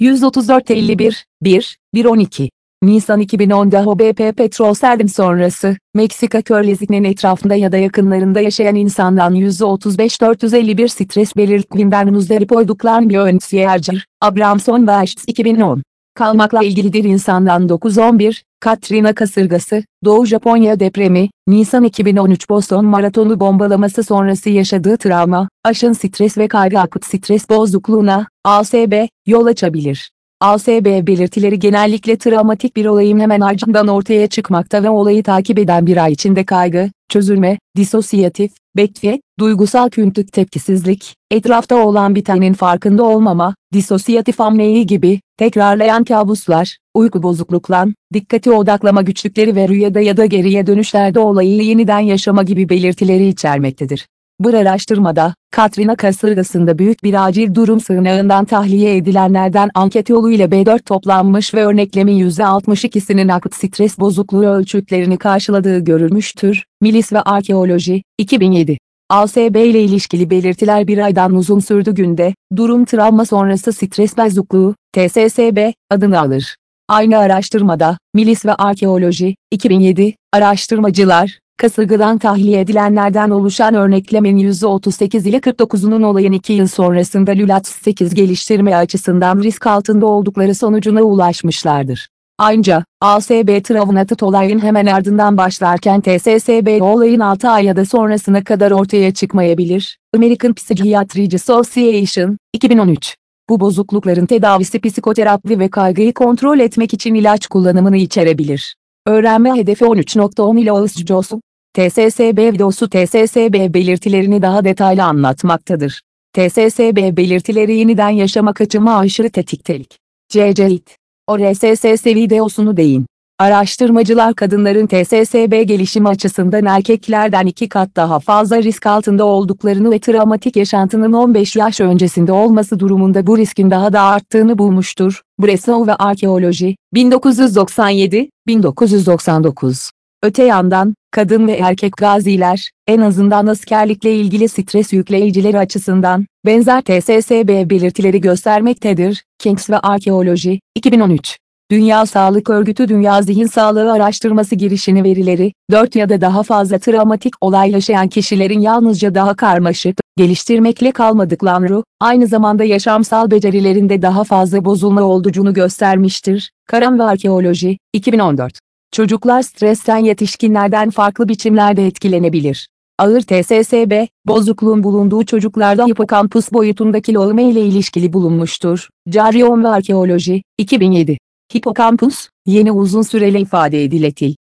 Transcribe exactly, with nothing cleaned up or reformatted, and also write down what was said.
yüz otuz dört elli bir, bir, bir on iki. Nisan iki bin onda H B P petrol serdim sonrası, Meksika Körlezik'nin etrafında ya da yakınlarında yaşayan insandan yüz otuz beş dört yüz elli bir stres belirtilerinden muzdarip olduklarını Björn Abramson ve Aşts iki bin on. Kalmakla ilgilidir insandan dokuz on bir, Katrina kasırgası, Doğu Japonya depremi, Nisan iki bin on üç Boston Maratonu bombalaması sonrası yaşadığı travma, aşın stres ve kaygı akut stres bozukluğuna, A S B, yol açabilir. A S B belirtileri genellikle travmatik bir olayın hemen ardından ortaya çıkmakta ve olayı takip eden bir ay içinde kaygı, çözülme, disosiyatif, bekle, duygusal küntük tepkisizlik, etrafta olan bitenin farkında olmama, disosiyatif amneyi gibi, tekrarlayan kabuslar, uyku bozukluklan, dikkati odaklama güçlükleri ve rüyada ya da geriye dönüşlerde olayı yeniden yaşama gibi belirtileri içermektedir. Bu araştırmada, Katrina kasırgasında büyük bir acil durum sığınağından tahliye edilenlerden anket yoluyla B dört toplanmış ve örneklemin yüzde altmış ikisinin akut stres bozukluğu ölçütlerini karşıladığı görülmüştür. Milis ve Arkeoloji, iki bin yedi. A S B ile ilişkili belirtiler bir aydan uzun sürdü günde, durum travma sonrası stres bozukluğu, T S S B, adını alır. Aynı araştırmada, Milis ve Arkeoloji, iki bin yedi, araştırmacılar, kasırgadan tahliye edilenlerden oluşan örneklemin yüzde otuz sekiz ile kırk dokuzunun olayın iki yıl sonrasında LULAT sekiz geliştirme açısından risk altında oldukları sonucuna ulaşmışlardır. Ayrıca, A S B travmatik olayın hemen ardından başlarken T S S B olayın altı ay ya da sonrasına kadar ortaya çıkmayabilir. American Psychiatry Association, iki bin on üç. Bu bozuklukların tedavisi psikoterapi ve kaygıyı kontrol etmek için ilaç kullanımını içerebilir. Öğrenme hedefi on üç nokta on ile Ağustos. T S S B videosu T S S B belirtilerini daha detaylı anlatmaktadır. T S S B belirtileri yeniden yaşama kaçınma aşırı tetiktelik. C C it. O R S S S videosunu deyin. Araştırmacılar kadınların T S S B gelişimi açısından erkeklerden iki kat daha fazla risk altında olduklarını ve travmatik yaşantının on beş yaş öncesinde olması durumunda bu riskin daha da arttığını bulmuştur. Breslau ve Arkeoloji, bin dokuz yüz doksan yedi - bin dokuz yüz doksan dokuz. Öte yandan, kadın ve erkek gaziler, en azından askerlikle ilgili stres yükleyicileri açısından, benzer T S S B belirtileri göstermektedir. Kings ve Arkeoloji, iki bin on üç. Dünya Sağlık Örgütü Dünya Zihin Sağlığı Araştırması girişini verileri, dört ya da daha fazla travmatik olay yaşayan kişilerin yalnızca daha karmaşık, geliştirmekle kalmadıklarını, aynı zamanda yaşamsal becerilerinde daha fazla bozulma olduğunu göstermiştir. Karam ve Arkeoloji, iki bin on dört. Çocuklar stresten yetişkinlerden farklı biçimlerde etkilenebilir. Ağır T S S B, bozukluğun bulunduğu çocuklarda hipokampus boyutundaki lolme ile ilişkili bulunmuştur. Carion ve Arkeoloji, iki bin yedi. Hipokampus, yeni uzun süreli ifade ediletil.